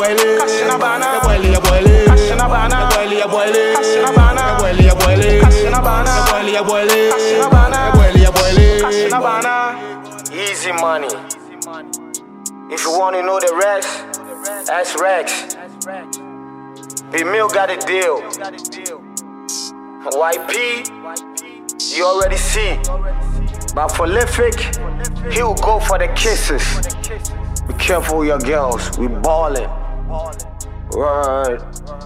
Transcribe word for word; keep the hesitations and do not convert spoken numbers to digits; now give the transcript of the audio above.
boile, Cashinabana, boile, boile, Cashinabana, boile, boile, Cashinabana, boile, boile, Cashinabana, boile, boile, Cashinabana, boile, boile, Cashinabana. Easy money. If you want to know the Rex, ask Rex. Big Mill got a deal. Y P, you already see. But prolific, he'll go for the kisses. Be careful with your girls, we ballin'. Right.